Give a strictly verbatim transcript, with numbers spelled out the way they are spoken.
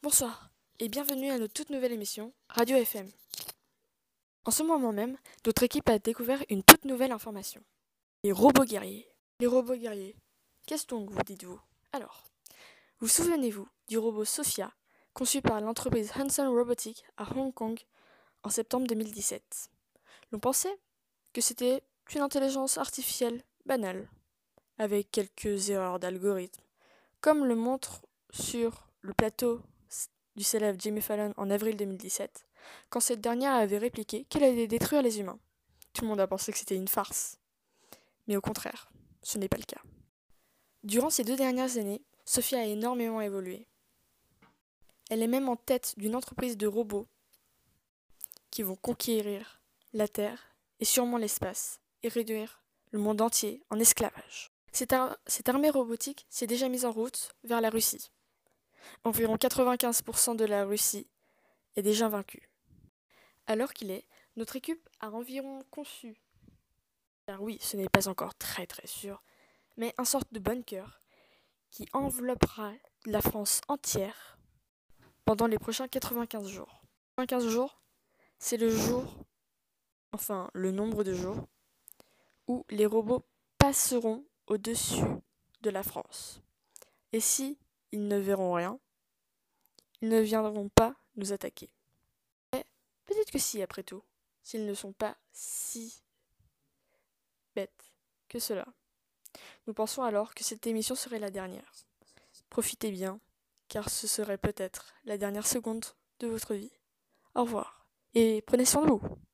Bonsoir et bienvenue à notre toute nouvelle émission Radio F M. En ce moment même, notre équipe a découvert une toute nouvelle information. Les robots guerriers. Les robots guerriers. Qu'est-ce donc, vous dites-vous? Alors, vous souvenez-vous du robot Sophia, conçu par l'entreprise Hanson Robotics à Hong Kong en septembre deux mille dix-sept? L'on pensait que c'était une intelligence artificielle banale, avec quelques erreurs d'algorithme, comme le montre sur le plateau du célèbre Jimmy Fallon en avril deux mille dix-sept, quand cette dernière avait répliqué qu'elle allait détruire les humains. Tout le monde a pensé que c'était une farce. Mais au contraire, ce n'est pas le cas. Durant ces deux dernières années, Sophia a énormément évolué. Elle est même en tête d'une entreprise de robots qui vont conquérir la Terre et sûrement l'espace et réduire le monde entier en esclavage. Cette, ar- cette armée robotique s'est déjà mise en route vers la Russie. Environ quatre-vingt-quinze pour cent de la Russie est déjà vaincue. Alors qu'il est, notre équipe a environ conçu, car oui, ce n'est pas encore très très sûr, mais un sorte de bunker qui enveloppera la France entière pendant les prochains quatre-vingt-quinze jours. quatre-vingt-quinze jours, c'est le jour, enfin le nombre de jours, où les robots passeront au-dessus de la France. Et si ils ne verront rien, ils ne viendront pas nous attaquer. Mais peut-être que si, après tout, s'ils ne sont pas si bêtes que cela. Nous pensons alors que cette émission serait la dernière. Profitez bien, car ce serait peut-être la dernière seconde de votre vie. Au revoir, et prenez soin de vous.